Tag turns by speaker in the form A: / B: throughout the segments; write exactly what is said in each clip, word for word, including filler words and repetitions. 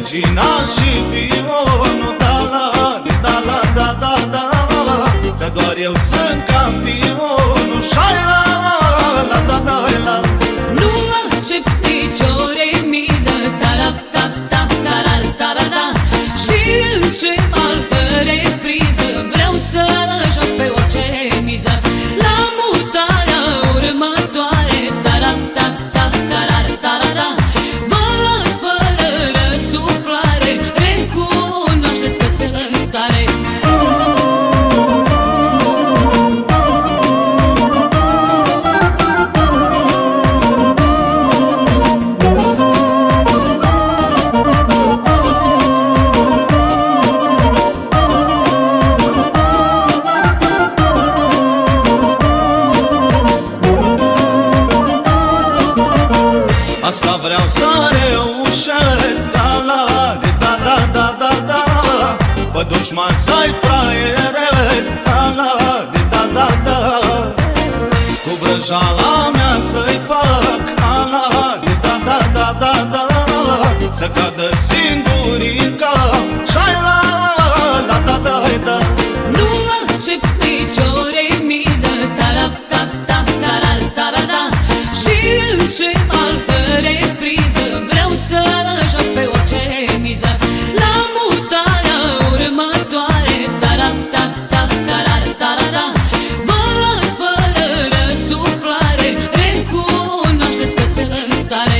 A: regina și pionul. Da la, da la, da da da, că doar eu sunt campionul. Șai la, la da da la.
B: Nu accept nicio remiză, tarap tap tap taral tarada. Și în ce altă repriză vreau să joc pe orice miză. La mutarea următoare, tarap tap tap taral tarada. Vă las fără răsuflare, recunoașteți că sunt tare.
A: Asta vreau să reușesc, da la, de da da da da da. Pe dușman să-i fraieresc, da la, de da da da. Cu vrăjala mea să-i fac, da la, de da da da da da. Să cadă singurica, și-ai la, la da da da.
B: Nu accept nicio remiză, tarap tap tap taral tarada. Și în ce altă repriză vreau să joc pe orice miză. La mutarea următoare, tarap tap tap taral tarada. Vă las fără răsuflare, recunoașteți că sunt tare.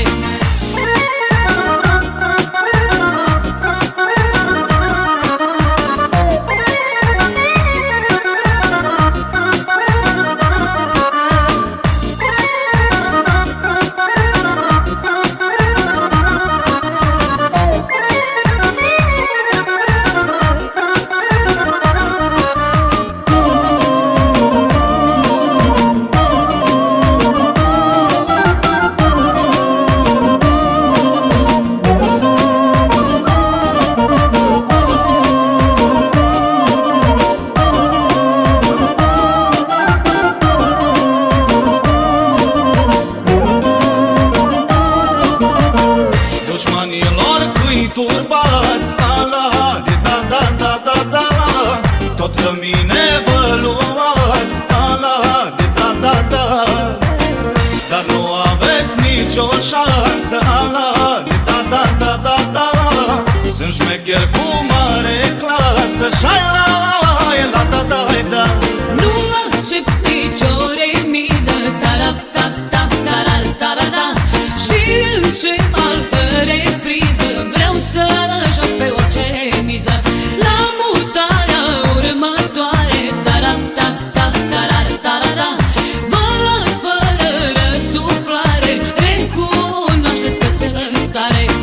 A: Dușmanilor cui turbați, da la, de da da da da da. Tot de mine vă luați, da la, de da da da. Dar nu aveți nicio șansă, da la, de da da da da da. Sunt șmecher cu mare clasă, și-ai la, e la da da da.
B: Nu accept nicio remiză, tarap tap tap taral tarada. Și în ce altă repriză vreau să joc pe orice miză. La mutarea următoare, tarap tap tap taral tarada. Vă las fără răsuflare, recunoașteți că sunt tare.